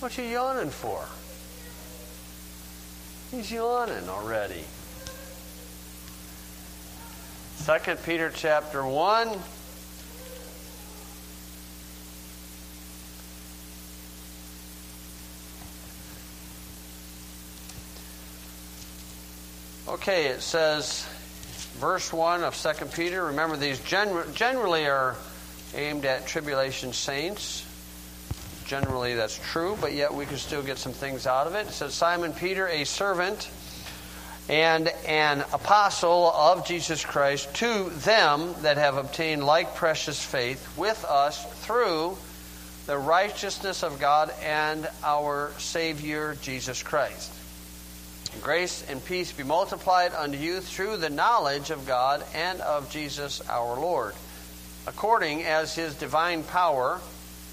What you yawning for? He's yawning already. 2 Peter chapter 1. Okay, it says, verse 1 of 2 Peter. Remember, these generally are aimed at tribulation saints. Generally, that's true, but yet we can still get some things out of it. It says, Simon Peter, a servant and an apostle of Jesus Christ, to them that have obtained like precious faith with us through the righteousness of God and our Savior Jesus Christ. Grace and peace be multiplied unto you through the knowledge of God and of Jesus our Lord, according as his divine power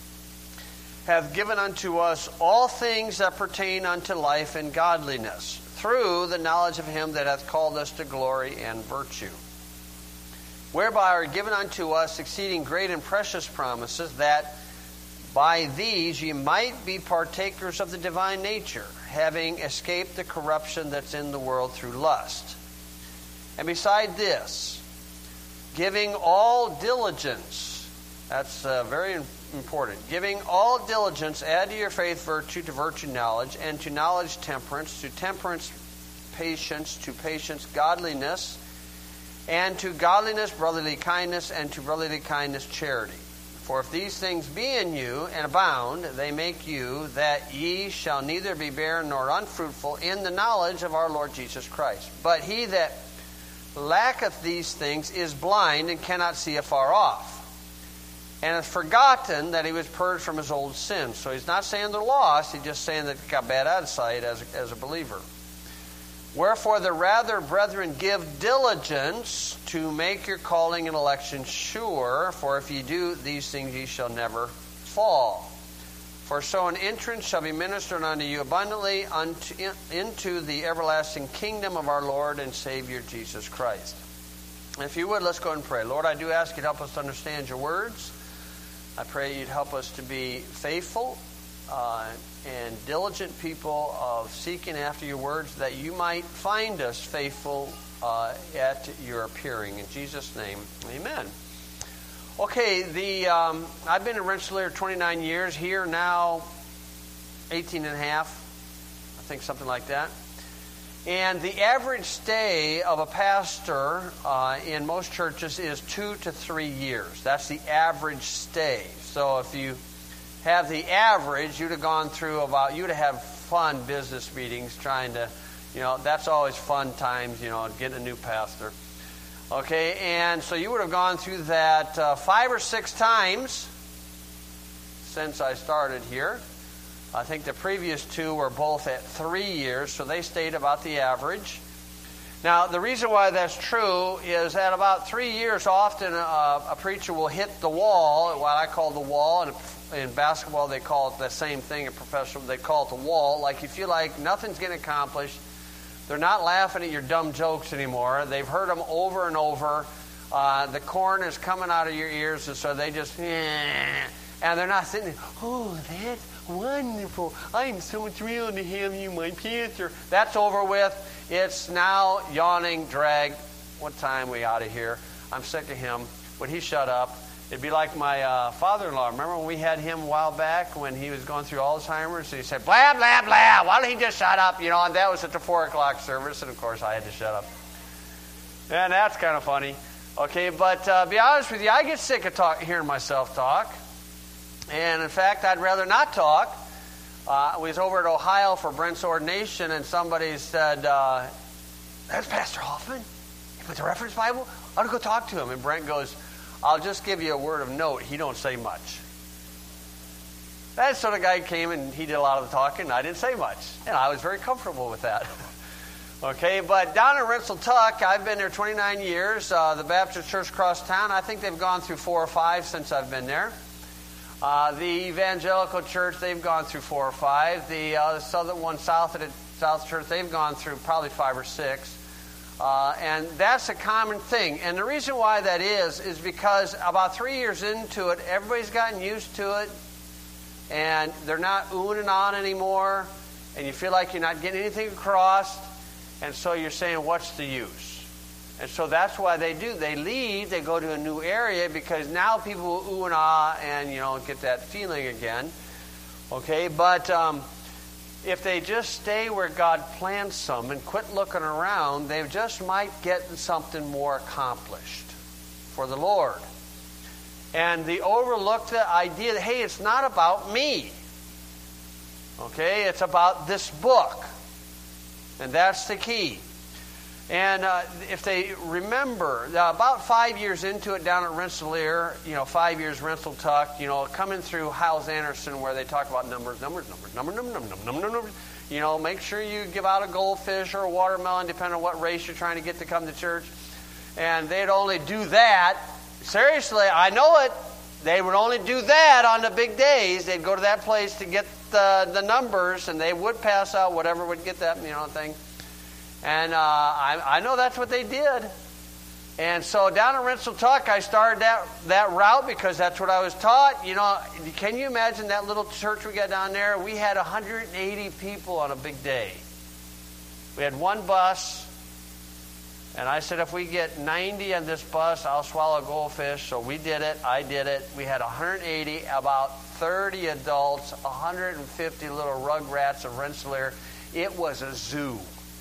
hath given unto us all things that pertain unto life and godliness, through the knowledge of him that hath called us to glory and virtue, whereby are given unto us exceeding great and precious promises, that by these ye might be partakers of the divine nature, having escaped the corruption that's in the world through lust. And beside this, giving all diligence, that's very important, giving all diligence, add to your faith virtue, to virtue knowledge, and to knowledge temperance, to temperance patience, to patience godliness, and to godliness brotherly kindness, and to brotherly kindness charity. For if these things be in you and abound, they make you that ye shall neither be barren nor unfruitful in the knowledge of our Lord Jesus Christ. But he that lacketh these things is blind and cannot see afar off, and hath forgotten that he was purged from his old sins. So he's not saying they're lost, he's just saying that he got bad eyesight as a believer. Wherefore the rather, brethren, give diligence to make your calling and election sure, for if ye do these things ye shall never fall. For so an entrance shall be ministered unto you abundantly into the everlasting kingdom of our Lord and Savior Jesus Christ. If you would, let's go and pray. Lord, I do ask you to help us to understand your words. I pray you'd help us to be faithful and diligent people of seeking after your words, that you might find us faithful at your appearing. In Jesus' name, amen. Okay, I've been in Rensselaer 29 years, here now 18 and a half, I think something like that. And the average stay of a pastor in most churches is 2 to 3 years. That's the average stay. So if you have the average, you'd have gone through you'd have fun business meetings trying to, that's always fun times, getting a new pastor. Okay, and so you would have gone through that 5 or 6 times since I started here. I think the previous 2 were both at 3 years, so they stayed about the average. Now, the reason why that's true is at about 3 years, often a preacher will hit the wall, what I call the wall. And in basketball, they call it the same thing. In professional, they call it the wall. Like you feel like nothing's getting accomplished. They're not laughing at your dumb jokes anymore. They've heard them over and over. The corn is coming out of your ears, and so they just, and they're not sitting there, oh, that's wonderful. I'm so thrilled to have you, my pastor. That's over with. It's now yawning, drag. What time are we out of here? I'm sick of him. Would he shut up? It'd be like my father-in-law. Remember when we had him a while back when he was going through Alzheimer's? And he said, blah, blah, blah. Why don't he just shut up? And that was at the 4 o'clock service. And, of course, I had to shut up. And that's kind of funny. Okay, but be honest with you, I get sick of hearing myself talk. And, in fact, I'd rather not talk. I was over at Ohio for Brent's ordination, and somebody said, that's Pastor Hoffman? He put the reference Bible? I ought to go talk to him. And Brent goes, I'll just give you a word of note. He don't say much. That sort of guy came and he did a lot of the talking, and I didn't say much. And I was very comfortable with that. Okay, but down in Rensselaer, I've been there 29 years. The Baptist Church across town, I think they've gone through 4 or 5 since I've been there. The Evangelical Church, they've gone through 4 or 5. The southern one south of the South Church, they've gone through probably 5 or 6. And that's a common thing. And the reason why that is because about 3 years into it, everybody's gotten used to it. and they're not oohing and on anymore, and you feel like you're not getting anything across, and so you're saying, what's the use? And so that's why they do. They leave, they go to a new area, because now people will ooh and ah and, get that feeling again. Okay, but if they just stay where God plants them and quit looking around, they just might get something more accomplished for the Lord. And they overlook the idea that, hey, it's not about me. Okay, it's about this book. And that's the key. And if they remember, about 5 years into it down at Rensselaer, 5 years Rensselaer Tuck, coming through Hyles Anderson where they talk about numbers. Make sure you give out a goldfish or a watermelon, depending on what race you're trying to get to come to church. And they'd only do that. Seriously, I know it. They would only do that on the big days. They'd go to that place to get the numbers, and they would pass out whatever would get that, thing. And I know that's what they did. And so down at Rensselaer Tuck, I started that route because that's what I was taught. Can you imagine that little church we got down there? We had 180 people on a big day. We had one bus. And I said, if we get 90 on this bus, I'll swallow a goldfish. So we did it. I did it. We had 180, about 30 adults, 150 little rugrats of Rensselaer. It was a zoo.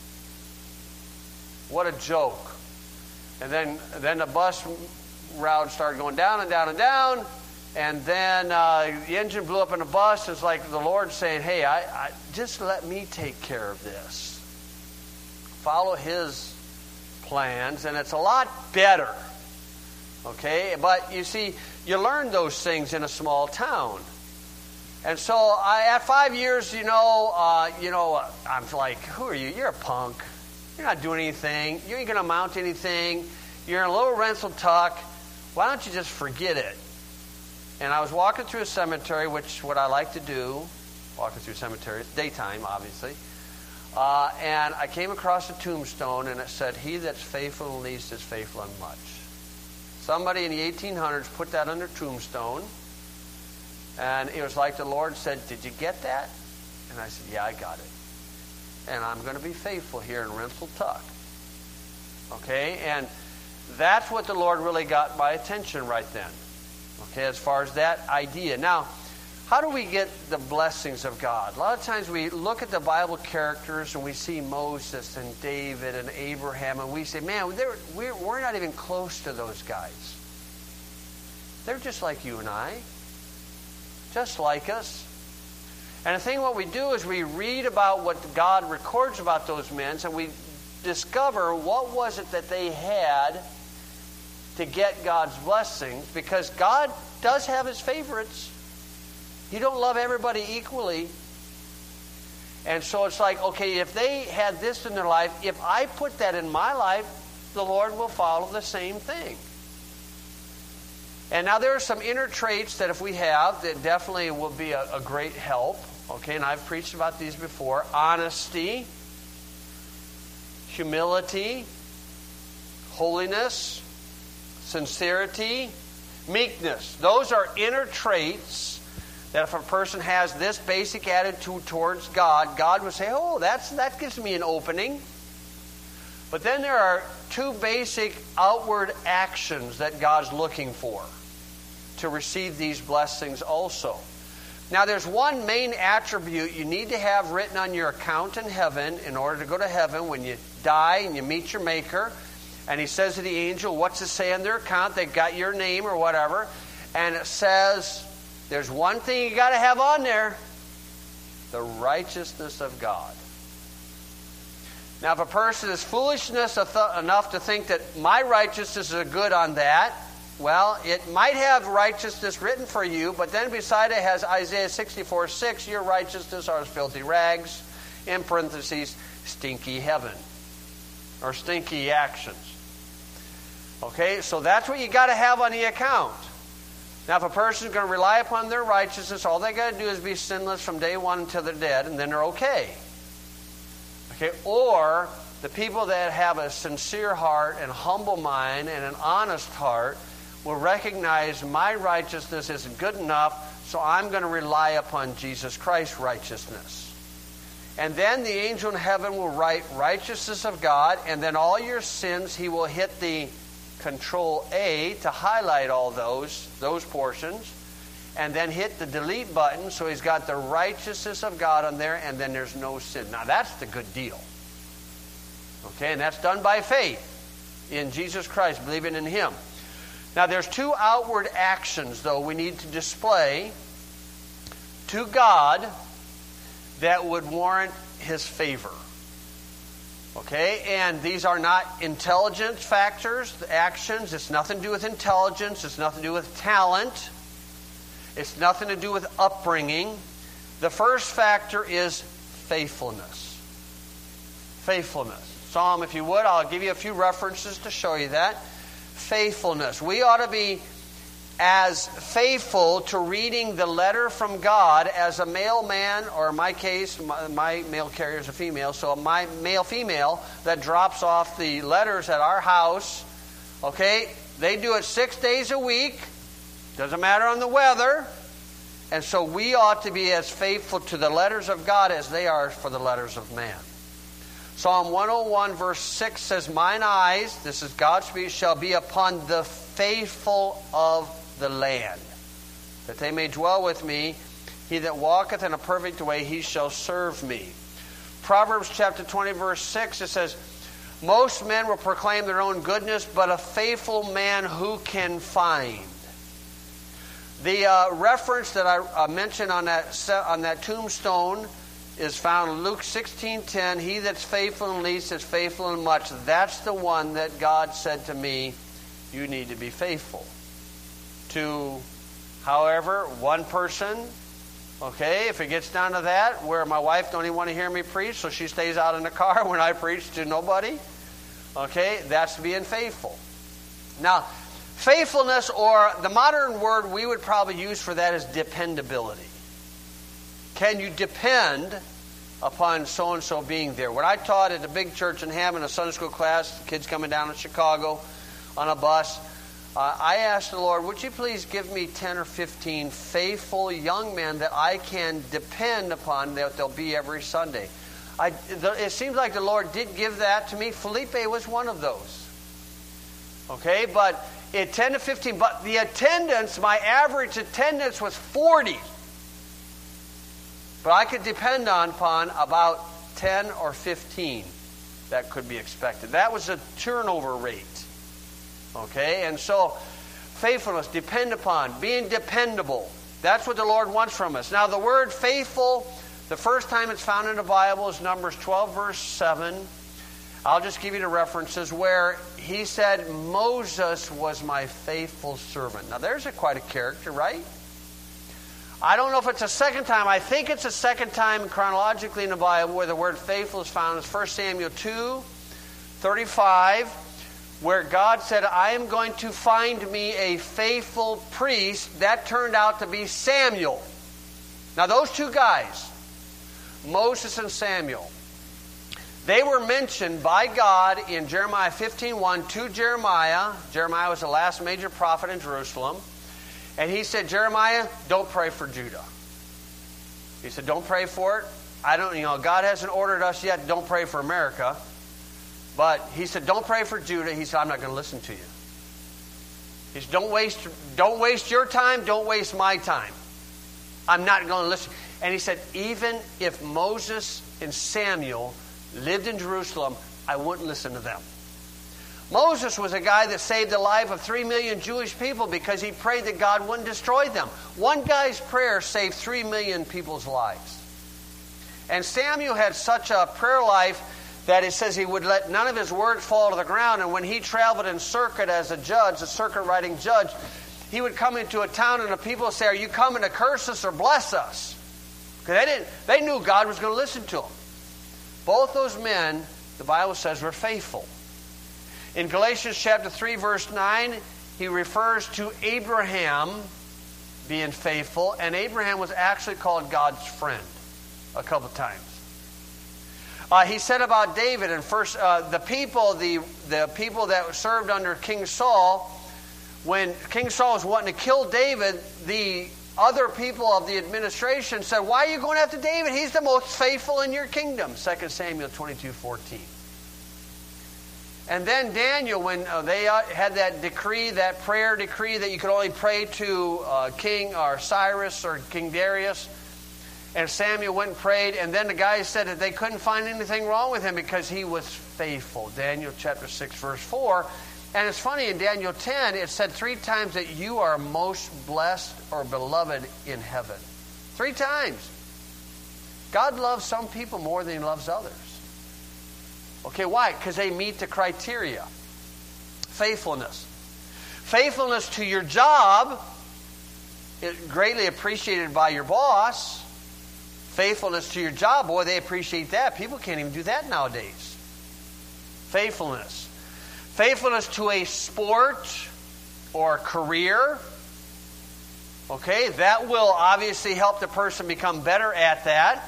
What a joke. And then the bus route started going down and down and down. And then the engine blew up in the bus. It's like the Lord saying, hey, I just let me take care of this. Follow His plans, and it's a lot better. Okay? But you see, you learn those things in a small town. And so at 5 years, I'm like, who are you? You're a punk. You're not doing anything. You ain't going to amount to anything. You're in a little Rensselaer Tuck. Why don't you just forget it? And I was walking through a cemetery, which what I like to do, walking through cemeteries, daytime, obviously. And I came across a tombstone, and it said, he that's faithful in least is faithful in much. Somebody in the 1800s put that on their tombstone, and it was like the Lord said, did you get that? And I said, yeah, I got it. And I'm going to be faithful here in Rensselaer Tuck. Okay? And that's what the Lord really got my attention right then. Okay, as far as that idea. Now, how do we get the blessings of God? A lot of times we look at the Bible characters and we see Moses and David and Abraham, and we say, man, we're not even close to those guys. They're just like you and I. Just like us. And the thing what we do is we read about what God records about those men, and we discover what was it that they had to get God's blessings, because God does have His favorites. He don't love everybody equally. And so it's like, okay, if they had this in their life, if I put that in my life, the Lord will follow the same thing. And now there are some inner traits that if we have, that definitely will be a great help. Okay, and I've preached about these before. Honesty, humility, holiness, sincerity, meekness. Those are inner traits that if a person has this basic attitude towards God, God would say, oh, that gives me an opening. But then there are two basic outward actions that God's looking for to receive these blessings also. Now, there's one main attribute you need to have written on your account in heaven in order to go to heaven when you die and you meet your Maker. And He says to the angel, what's it say on their account? They've got your name or whatever. And it says, there's one thing you got to have on there: the righteousness of God. Now, if a person is foolishness enough to think that my righteousness is good on that, well, it might have righteousness written for you, but then beside it has Isaiah 64:6, your righteousness are as filthy rags, in parentheses, stinky heaven, or stinky actions. Okay, so that's what you got to have on the account. Now, if a person is going to rely upon their righteousness, all they got to do is be sinless from day one until they're dead, and then they're okay. Okay, or the people that have a sincere heart and humble mind and an honest heart will recognize my righteousness isn't good enough, so I'm going to rely upon Jesus Christ's righteousness. And then the angel in heaven will write righteousness of God, and then all your sins, he will hit the Control A to highlight all those portions, and then hit the delete button, so he's got the righteousness of God on there, and then there's no sin. Now that's the good deal. Okay, and that's done by faith in Jesus Christ, believing in him. Now there's two outward actions, though, we need to display to God that would warrant his favor. Okay, and these are not intelligence factors, the actions. It's nothing to do with intelligence. It's nothing to do with talent. It's nothing to do with upbringing. The first factor is faithfulness. Faithfulness. Psalm, if you would, I'll give you a few references to show you that. Faithfulness. We ought to be as faithful to reading the letter from God as a mailman, or in my case, my mail carrier is a female, so my male-female that drops off the letters at our house, okay, they do it 6 days a week, doesn't matter on the weather, and so we ought to be as faithful to the letters of God as they are for the letters of man. Psalm 101 verse 6 says, mine eyes, this is God's speech, shall be upon the faithful of the land, that they may dwell with me. He that walketh in a perfect way, he shall serve me. Proverbs chapter 20 verse 6, it says, most men will proclaim their own goodness, but a faithful man who can find? The reference that I mentioned on that tombstone is found in Luke 16:10. He that's faithful in least is faithful in much. That's the one that God said to me, you need to be faithful to. However, one person, okay, if it gets down to that, where my wife don't even want to hear me preach, so she stays out in the car when I preach to nobody, okay, that's being faithful. Now, faithfulness, or the modern word we would probably use for that, is dependability. Can you depend upon so-and-so being there? When I taught at a big church in Hammond, a Sunday school class, kids coming down to Chicago on a bus, I asked the Lord, would you please give me 10 or 15 faithful young men that I can depend upon, that they'll be every Sunday? It seems like the Lord did give that to me. Felipe was one of those. Okay, but 10 to 15, but the attendance, my average attendance was 40. But I could depend upon about 10 or 15 that could be expected. That was a turnover rate. Okay, and so faithfulness, depend upon, being dependable. That's what the Lord wants from us. Now the word faithful, the first time it's found in the Bible is Numbers 12 verse 7. I'll just give you the references where he said, Moses was my faithful servant. Now there's quite a character, right? I don't know if it's a second time. I think it's a second time chronologically in the Bible where the word faithful is found. It's 1 Samuel 2:35, where God said, I am going to find me a faithful priest. That turned out to be Samuel. Now those two guys, Moses and Samuel, they were mentioned by God in Jeremiah 15:1 to Jeremiah. Jeremiah was the last major prophet in Jerusalem. And he said, Jeremiah, don't pray for Judah. He said, don't pray for it. God hasn't ordered us yet, don't pray for America. But he said, don't pray for Judah. He said, I'm not going to listen to you. He said, don't waste your time, don't waste my time. I'm not going to listen. And he said, even if Moses and Samuel lived in Jerusalem, I wouldn't listen to them. Moses was a guy that saved the life of 3 million Jewish people because he prayed that God wouldn't destroy them. One guy's prayer saved 3 million people's lives. And Samuel had such a prayer life that it says he would let none of his words fall to the ground. And when he traveled in circuit as a judge, a circuit riding judge, he would come into a town and the people would say, are you coming to curse us or bless us? Because they knew God was going to listen to them. Both those men, the Bible says, were faithful. In Galatians chapter 3, verse 9, he refers to Abraham being faithful, and Abraham was actually called God's friend a couple times. He said about David, and the people that served under King Saul when King Saul was wanting to kill David, the other people of the administration said, why are you going after David? He's the most faithful in your kingdom. 2 Samuel 22:14. And then Daniel, when they had that decree, that prayer decree that you could only pray to King Cyrus or King Darius, and Samuel went and prayed, and then the guys said that they couldn't find anything wrong with him because he was faithful. Daniel chapter 6, verse 4. And it's funny, in Daniel 10, it said 3 times that you are most blessed or beloved in heaven. 3 times. God loves some people more than He loves others. Okay, why? Because they meet the criteria. Faithfulness. Faithfulness to your job is greatly appreciated by your boss. Faithfulness to your job, boy, they appreciate that. People can't even do that nowadays. Faithfulness. Faithfulness to a sport or a career. Okay, that will obviously help the person become better at that.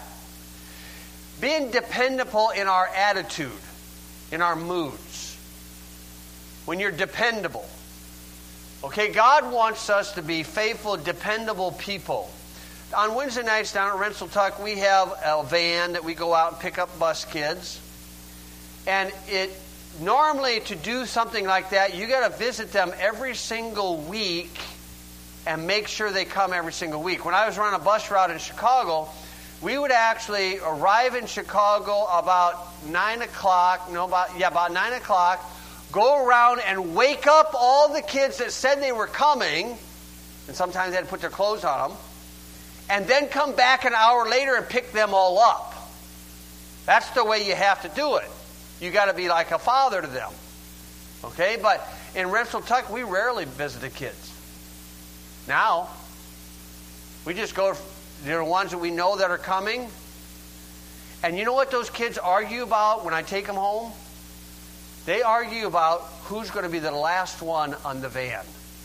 Being dependable in our attitude, in our moods. When you're dependable. Okay, God wants us to be faithful, dependable people. On Wednesday nights down at Rensselaer, we have a van that we go out and pick up bus kids. And normally to do something like that, you got to visit them every single week and make sure they come every single week. When I was running a bus route in Chicago, we would actually arrive in Chicago about 9 o'clock, about 9 o'clock, go around and wake up all the kids that said they were coming, and sometimes they had to put their clothes on them, and then come back an hour later and pick them all up. That's the way you have to do it. You got to be like a father to them. Okay, but in Rensselaer, we rarely visit the kids. Now, we just go. They're the ones that we know that are coming. And you know what those kids argue about when I take them home? They argue about who's going to be the last one on the van.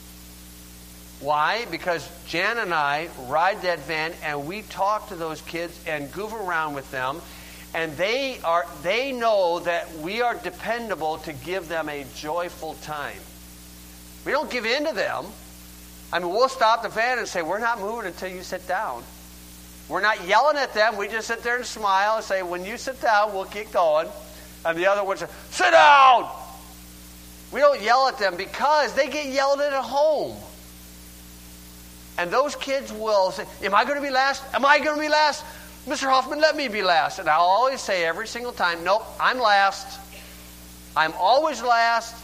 Why? Because Jan and I ride that van and we talk to those kids and goof around with them. And they know that we are dependable to give them a joyful time. We don't give in to them. I mean, we'll stop the van and say, we're not moving until you sit down. We're not yelling at them. We just sit there and smile and say, when you sit down, we'll keep going. And the other one says, sit down! We don't yell at them because they get yelled at home. And those kids will say, am I going to be last? Am I going to be last? Mr. Hoffman, let me be last. And I'll always say every single time, nope, I'm last. I'm always last.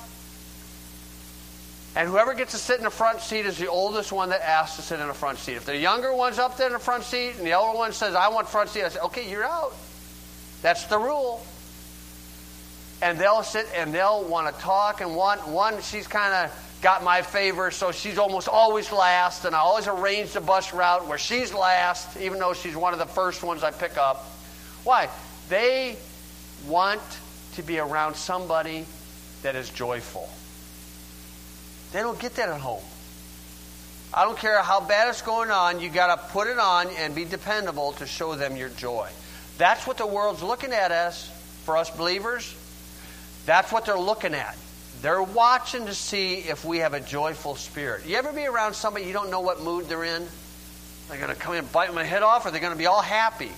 And whoever gets to sit in the front seat is the oldest one that asks to sit in the front seat. If the younger one's up there in the front seat and the older one says, I want front seat, I say, okay, you're out. That's the rule. And they'll sit and they'll want to talk. And one she's kind of got my favor, so she's almost always last. And I always arrange the bus route where she's last, even though she's one of the first ones I pick up. Why? They want to be around somebody that is joyful. They don't get that at home. I don't care how bad it's going on, you got to put it on and be dependable to show them your joy. That's what the world's looking at us, for us believers. That's what they're looking at. They're watching to see if we have a joyful spirit. You ever be around somebody you don't know what mood they're in? They're going to come in and bite my head off, or they're going to be all happy.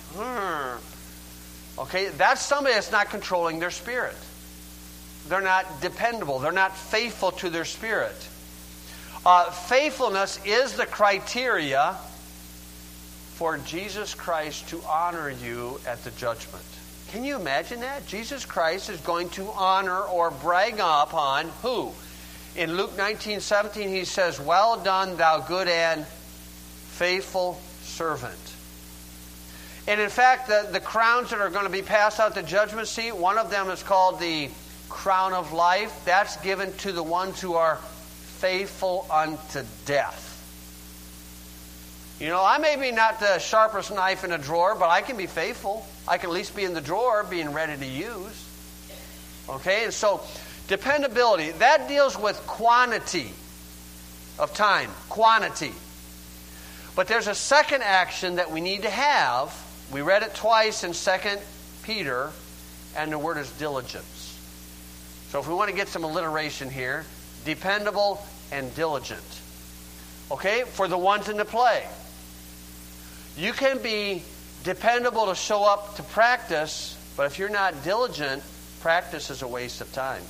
Okay, that's somebody that's not controlling their spirit. They're not dependable. They're not faithful to their spirit. Faithfulness is the criteria for Jesus Christ to honor you at the judgment. Can you imagine that? Jesus Christ is going to honor or brag upon who? In Luke 19:17 he says, well done, thou good and faithful servant. And in fact, the crowns that are going to be passed out at the judgment seat, one of them is called the crown of life. That's given to the ones who are faithful unto death. You know, I may be not the sharpest knife in a drawer, but I can be faithful. I can at least be in the drawer being ready to use. Okay, and so dependability, that deals with quantity of time. Quantity. But there's a second action that we need to have. We read it twice in 2 Peter, and the word is diligence. So if we want to get some alliteration here, dependable, and diligent. Okay? For the ones in the play. You can be dependable to show up to practice, but if you're not diligent, practice is a waste of time.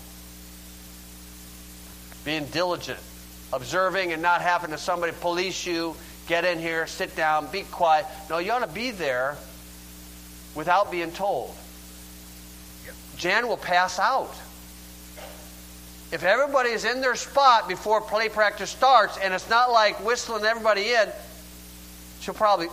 Being diligent. Observing and not having to somebody police you, get in here, sit down, be quiet. No, you ought to be there without being told. Jan will pass out. If everybody's in their spot before play practice starts, and it's not like whistling everybody in, she'll probably...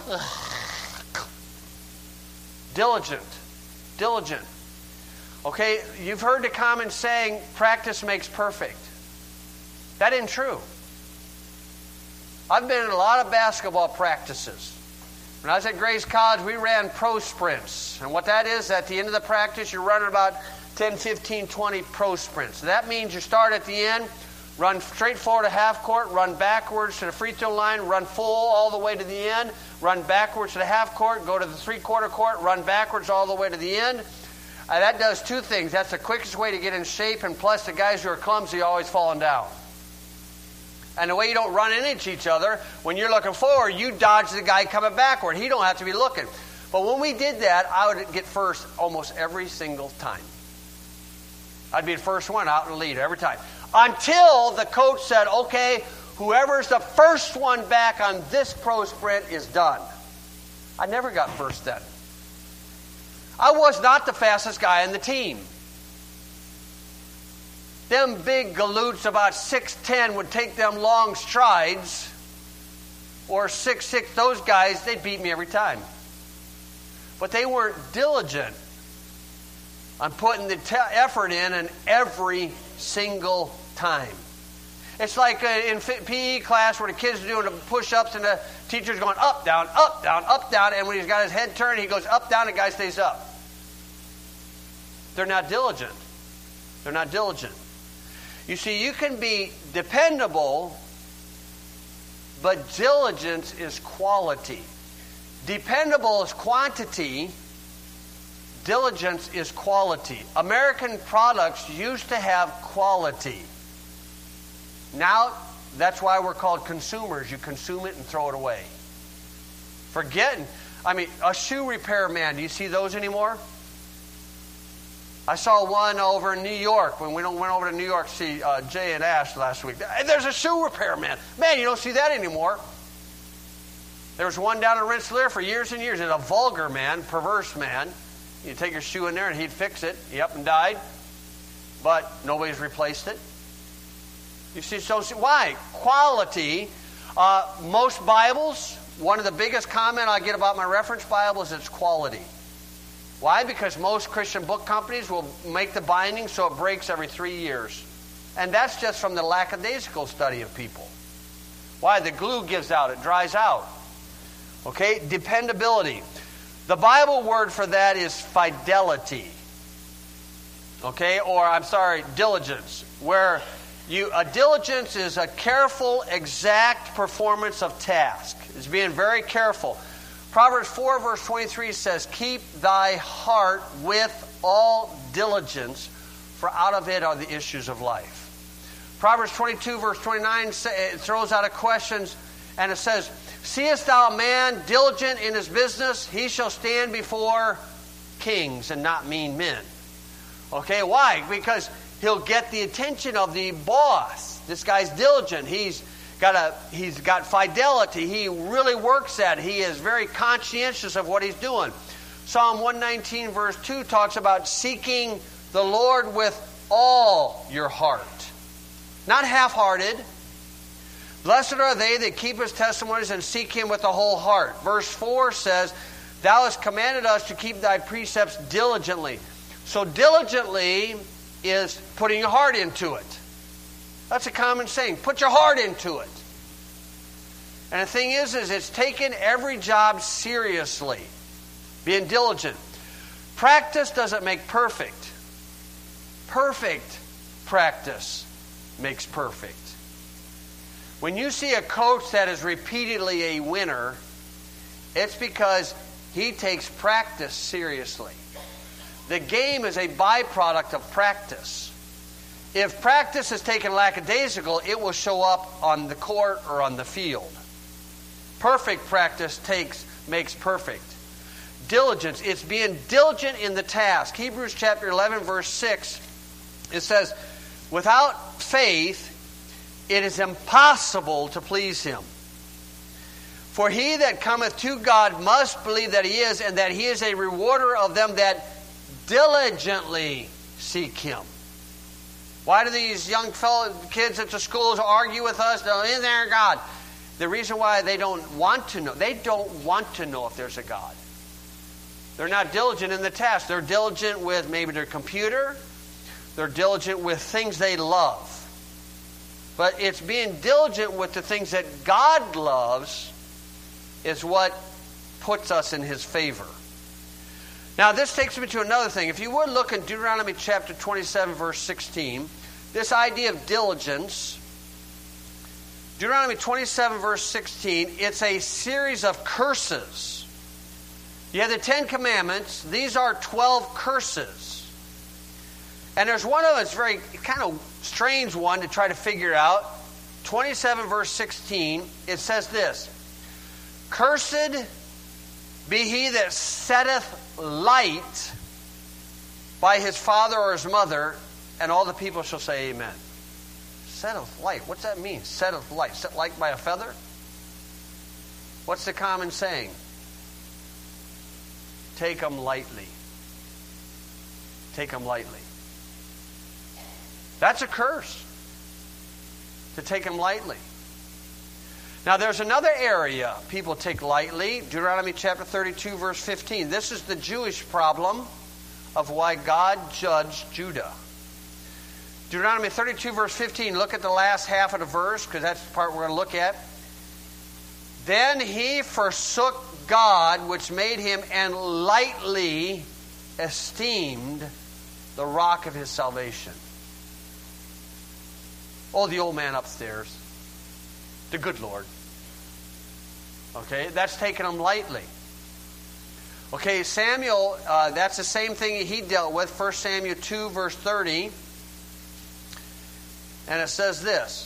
Diligent. Diligent. Okay, you've heard the common saying, practice makes perfect. That isn't true. I've been in a lot of basketball practices. When I was at Grace College, we ran pro sprints. And what that is, at the end of the practice, you're running about 10, 15, 20 pro sprints. That means you start at the end, run straight forward to half court, run backwards to the free throw line, run full all the way to the end, run backwards to the half court, go to the three-quarter court, run backwards all the way to the end. That does two things. That's the quickest way to get in shape, and plus the guys who are clumsy are always falling down. And the way you don't run into each other, when you're looking forward, you dodge the guy coming backward. He don't have to be looking. But when we did that, I would get first almost every single time. I'd be the first one out in the lead every time. Until the coach said, okay, whoever's the first one back on this pro sprint is done. I never got first then. I was not the fastest guy on the team. Them big galoots about 6'10" would take them long strides. Or 6'6", those guys, they'd beat me every time. But they weren't diligent on putting the effort in every single time. It's like in PE class where the kids are doing the push-ups and the teacher's going up, down, up, down, up, down, and when he's got his head turned, he goes up, down, and the guy stays up. They're not diligent. They're not diligent. You see, you can be dependable, but diligence is quality. Dependable is quantity. Diligence is quality. American products used to have quality. Now, that's why we're called consumers. You consume it and throw it away. A shoe repair man. Do you see those anymore? I saw one over in New York when we went over to New York to see Jay and Ash last week. There's a shoe repair man. Man, you don't see that anymore. There was one down in Rensselaer for years and years. He's a vulgar man, perverse man. You take your shoe in there and he'd fix it. He up and died. But nobody's replaced it. You see, so why? Quality. Most Bibles, one of the biggest comment I get about my reference Bible is its quality. Why? Because most Christian book companies will make the binding so it breaks every 3 years. And that's just from the lackadaisical study of people. Why? The glue gives out. It dries out. Okay? Dependability. The Bible word for that is fidelity. Okay? Diligence. Where diligence is a careful, exact performance of task. It's being very careful. Proverbs 4 verse 23 says, keep thy heart with all diligence, for out of it are the issues of life. Proverbs 22 verse 29 throws out a question, and it says, seest thou a man diligent in his business? He shall stand before kings and not mean men. Okay, why? Because he'll get the attention of the boss. This guy's diligent. He's got fidelity. He really works at it. He is very conscientious of what he's doing. Psalm 119 verse 2 talks about seeking the Lord with all your heart. Not half-hearted. Blessed are they that keep his testimonies and seek him with the whole heart. Verse 4 says, thou hast commanded us to keep thy precepts diligently. So diligently is putting your heart into it. That's a common saying. Put your heart into it. And the thing is it's taking every job seriously. Being diligent. Practice doesn't make perfect. Perfect practice makes perfect. When you see a coach that is repeatedly a winner, it's because he takes practice seriously. The game is a byproduct of practice. If practice is taken lackadaisical, it will show up on the court or on the field. Perfect practice makes perfect. Diligence, it's being diligent in the task. Hebrews chapter 11, verse 6, it says, without faith, it is impossible to please Him. For he that cometh to God must believe that He is, and that He is a rewarder of them that diligently seek Him. Why do these young kids at the schools argue with us? Is there a God? The reason why they don't want to know if there's a God. They're not diligent in the task. They're diligent with maybe their computer. They're diligent with things they love. But it's being diligent with the things that God loves is what puts us in His favor. Now, this takes me to another thing. If you would look in Deuteronomy chapter 27, verse 16, this idea of diligence, Deuteronomy 27, verse 16, it's a series of curses. You have the 10 Commandments. These are 12 curses. And there's one of them that's very kind of strange one to try to figure out. 27, verse 16, it says this, Cursed be he that setteth light by his father or his mother, and all the people shall say amen. Setteth light. What's that mean? Setteth light. Set light by a feather? What's the common saying? Take them lightly. Take them lightly. That's a curse. To take them lightly. Now there's another area people take lightly. Deuteronomy chapter 32, verse 15. This is the Jewish problem of why God judged Judah. Deuteronomy 32, verse 15. Look at the last half of the verse, because that's the part we're going to look at. Then he forsook God, which made him, and lightly esteemed the rock of his salvation. Oh, the old man upstairs. The good Lord. Okay, that's taking him lightly. Okay, Samuel, that's the same thing he dealt with. 1 Samuel 2, verse 30. And it says this.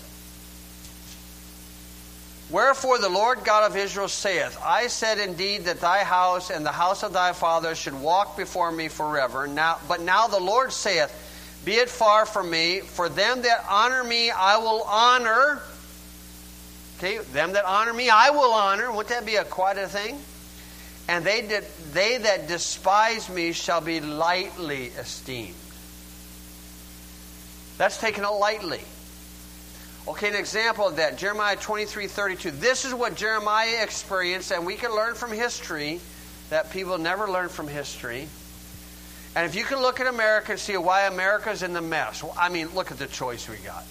Wherefore the Lord God of Israel saith, I said indeed that thy house and the house of thy father should walk before me forever. But now the Lord saith, be it far from me, for them that honor me I will honor. Okay, them that honor me I will honor. Wouldn't that be quite a thing? And they that despise me shall be lightly esteemed. That's taking it lightly. Okay, an example of that, Jeremiah 23:32. This is what Jeremiah experienced, and we can learn from history that people never learn from history. And if you can look at America and see why America's in the mess, I mean, look at the choice we got.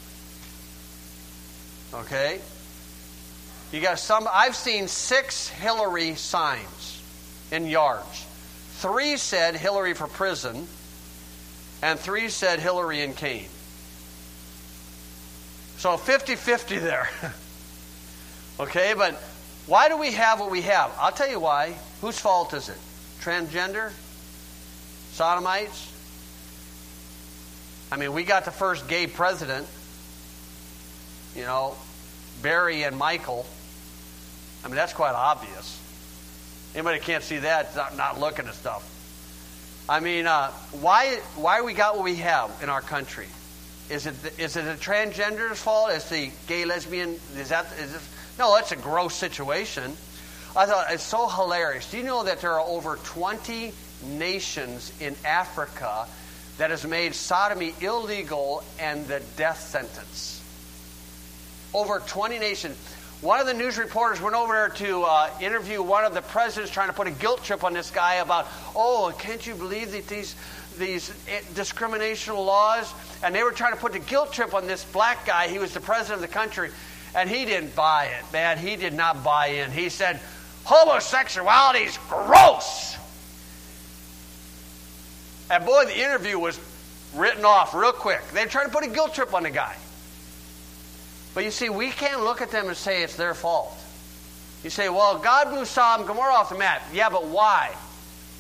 Okay? You got I've seen 6 Hillary signs in yards. 3 said Hillary for prison, and 3 said Hillary and Kane. So 50-50 there. Okay, but why do we have what we have? I'll tell you why. Whose fault is it? Transgender? Sodomites? I mean, we got the first gay president. You know, Barry and Michael. I mean, that's quite obvious. Anybody can't see that, not looking at stuff. I mean, why we got what we have in our country? Is it a transgender's fault? Is the gay, lesbian, no, that's a gross situation. I thought it's so hilarious. Do you know that there are over 20 nations in Africa that has made sodomy illegal and the death sentence? Over 20 nations. One of the news reporters went over there to interview one of the presidents, trying to put a guilt trip on this guy about, oh, can't you believe that these discrimination laws? And they were trying to put the guilt trip on this black guy. He was the president of the country. And he didn't buy it, man. He did not buy in. He said, homosexuality is gross. And boy, the interview was written off real quick. They tried to put a guilt trip on the guy. But you see, we can't look at them and say it's their fault. You say, well, God blew Sodom and Gomorrah off the map. Yeah, but why?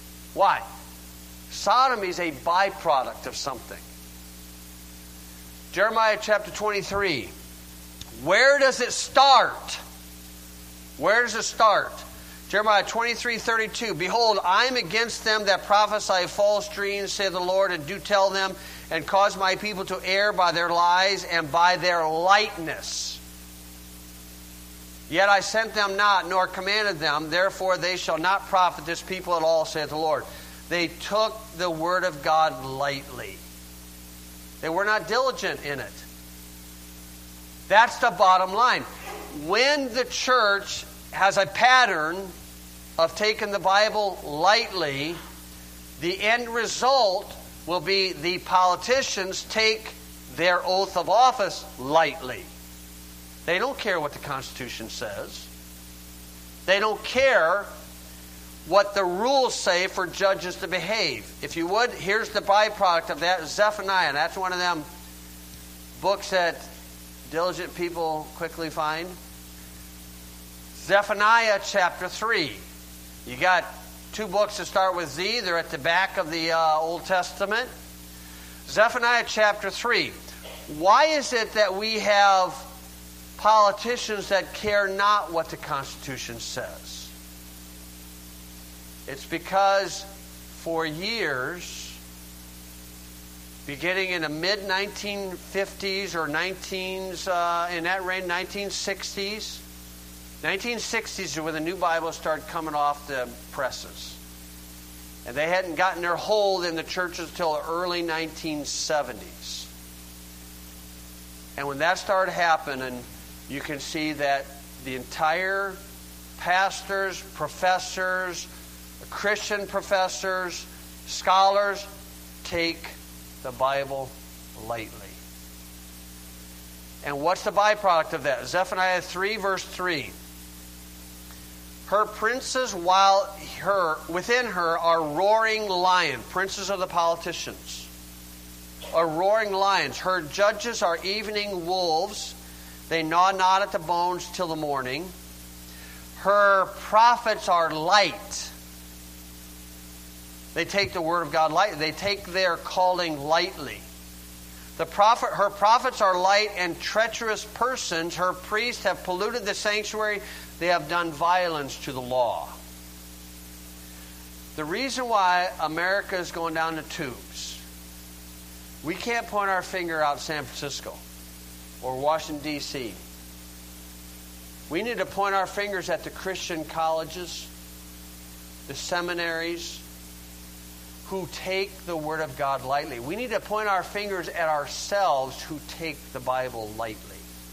Why? Sodomy is a byproduct of something. Jeremiah chapter 23. Where does it start? Where does it start? Jeremiah 23:32. Behold, I am against them that prophesy false dreams, saith the Lord, and do tell them, and cause my people to err by their lies and by their lightness. Yet I sent them not, nor commanded them, therefore they shall not profit this people at all, saith the Lord. They took the word of God lightly. They were not diligent in it. That's the bottom line. When the church has a pattern of taking the Bible lightly, the end result will be the politicians take their oath of office lightly. They don't care what the Constitution says. They don't care what the rules say for judges to behave. If you would, here's the byproduct of that. Zephaniah. That's one of them books that diligent people quickly find. Zephaniah chapter 3. You got two books that start with Z. They're at the back of the Old Testament. Zephaniah chapter 3. Why is it that we have politicians that care not what the Constitution says? It's because for years, beginning in the mid-1950s or 19s, in that range, 1960s, 1960s is when the New Bible started coming off the presses. And they hadn't gotten their hold in the churches until the early 1970s. And when that started happening, you can see that the entire pastors, professors, Christian professors, scholars take the Bible lightly. And what's the byproduct of that? Zephaniah 3 verse 3. Her princes, within her are roaring lions, princes of the politicians, are roaring lions. Her judges are evening wolves. They gnaw not at the bones till the morning. Her prophets are light. They take the word of God lightly. They take their calling lightly. Her prophets are light and treacherous persons. Her priests have polluted the sanctuary. They have done violence to the law. The reason why America is going down the tubes, we can't point our finger out San Francisco or Washington, D.C. We need to point our fingers at the Christian colleges, the seminaries, who take the Word of God lightly. We need to point our fingers at ourselves who take the Bible lightly.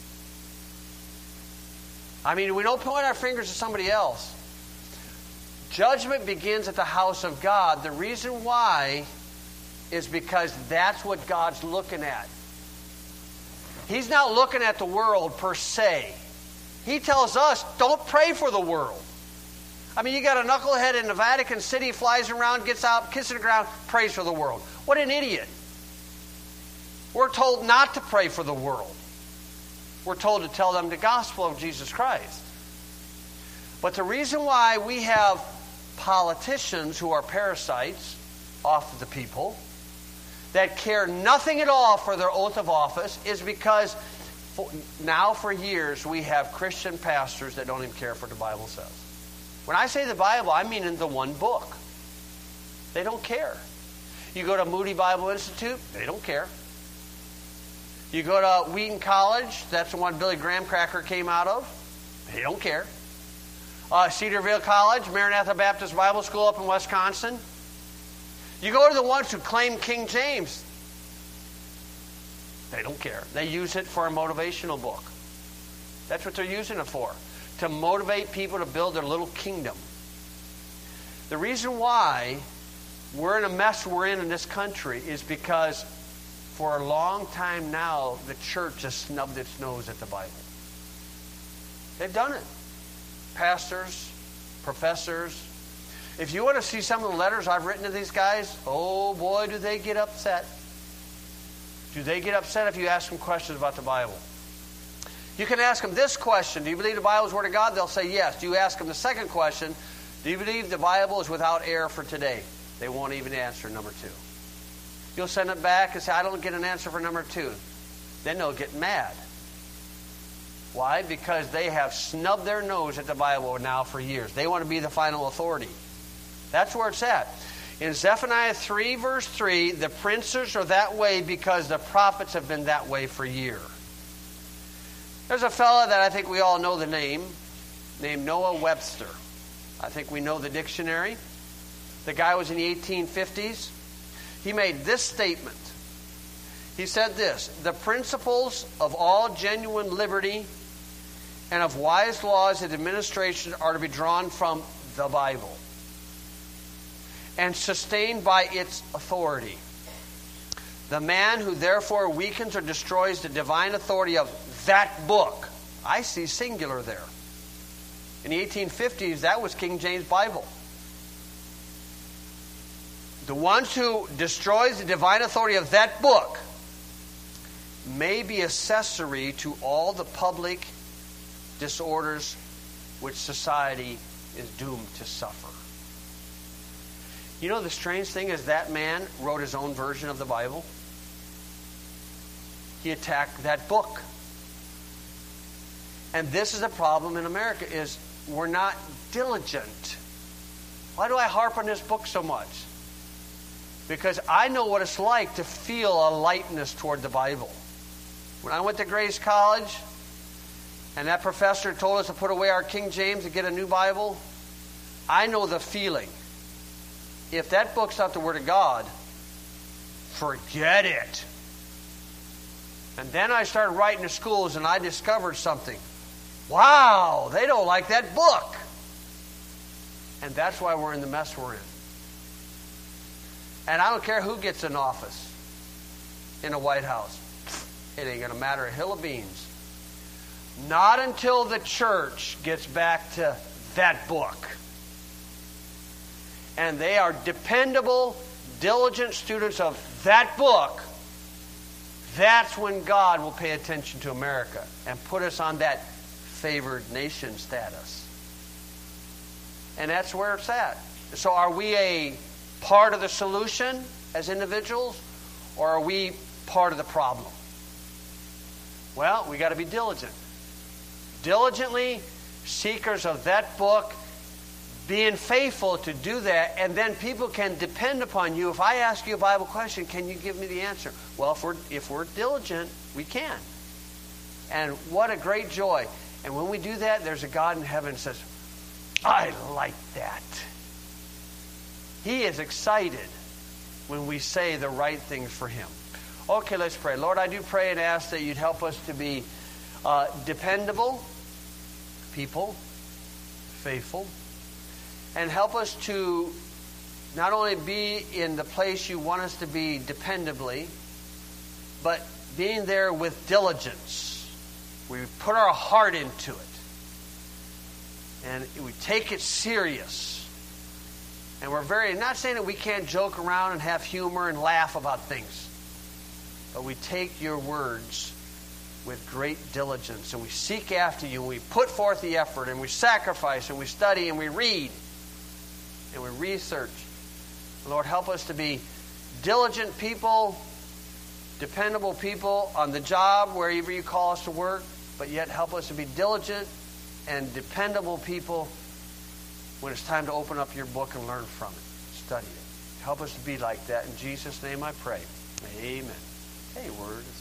I mean, we don't point our fingers at somebody else. Judgment begins at the house of God. The reason why is because that's what God's looking at. He's not looking at the world per se. He tells us, don't pray for the world. I mean, you got a knucklehead in the Vatican City, flies around, gets out, kisses the ground, prays for the world. What an idiot. We're told not to pray for the world. We're told to tell them the gospel of Jesus Christ. But the reason why we have politicians who are parasites off of the people, that care nothing at all for their oath of office, is because now for years we have Christian pastors that don't even care what the Bible says. When I say the Bible, I mean in the one book. They don't care. You go to Moody Bible Institute, they don't care. You go to Wheaton College, that's the one Billy Graham Cracker came out of, they don't care. Cedarville College, Maranatha Baptist Bible School up in Wisconsin. You go to the ones who claim King James, they don't care. They use it for a motivational book. That's what they're using it for. To motivate people to build their little kingdom. The reason why we're in a mess we're in this country is because for a long time now, the church has snubbed its nose at the Bible. They've done it. Pastors, professors. If you want to see some of the letters I've written to these guys, oh boy, do they get upset. Do they get upset if you ask them questions about the Bible? You can ask them this question: do you believe the Bible is the Word of God? They'll say yes. Do you ask them the second question: do you believe the Bible is without error for today? They won't even answer number 2. You'll send it back and say, I don't get an answer for number 2. then they'll get mad. Why? Because they have snubbed their nose at the Bible now for years. They want to be the final authority. That's where it's at. In Zephaniah 3, verse 3, the princes are that way because the prophets have been that way for years. There's a fellow that I think we all know the name, named Noah Webster. I think we know the dictionary. The guy was in the 1850s. He made this statement. He said this: the principles of all genuine liberty and of wise laws and administration are to be drawn from the Bible and sustained by its authority. The man who therefore weakens or destroys the divine authority of that book, I see singular there. In the 1850s, that was King James Bible. The ones who destroys the divine authority of that book may be accessory to all the public disorders which society is doomed to suffer. You know, the strange thing is that man wrote his own version of the Bible. He attacked that book. And this is a problem in America, is we're not diligent. Why do I harp on this book so much? Because I know what it's like to feel a lightness toward the Bible. When I went to Grace College, and that professor told us to put away our King James and get a new Bible, I know the feeling. If that book's not the Word of God, forget it. And then I started writing to schools, and I discovered something. Wow, they don't like that book. And that's why we're in the mess we're in. And I don't care who gets in office in the White House. It ain't going to matter a hill of beans. Not until the church gets back to that book. And they are dependable, diligent students of that book. That's when God will pay attention to America and put us on that favored nation status. And that's where it's at. So are we a part of the solution as individuals, or are we part of the problem? Well, we got to be diligent. Diligently seekers of that book, being faithful to do that, and then people can depend upon you. If I ask you a Bible question, can you give me the answer? Well, if we're diligent, we can. And what a great joy. And when we do that, there's a God in heaven that says, I like that. He is excited when we say the right things for Him. Okay, let's pray. Lord, I do pray and ask that you'd help us to be dependable people, faithful, and help us to not only be in the place you want us to be dependably, but being there with diligence. We put our heart into it. And we take it serious. And we're not saying that we can't joke around and have humor and laugh about things. But we take your words with great diligence. And we seek after you. And we put forth the effort. And we sacrifice. And we study. And we read. And we research. Lord, help us to be diligent people, dependable people on the job, wherever you call us to work. But yet help us to be diligent and dependable people when it's time to open up your book and learn from it. Study it. Help us to be like that. In Jesus' name I pray. Amen. Hey, Word.